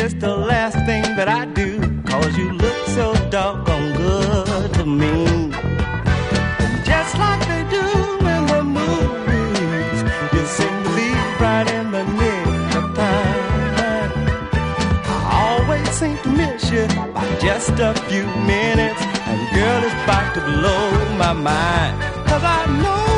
is the last thing that I do, 'cause you look so doggone good to me. And just like they do in the movies, you seem to leave right in the nick of time. I always seem to miss you by just a few minutes, and girl, it's about to blow my mind, 'cause I know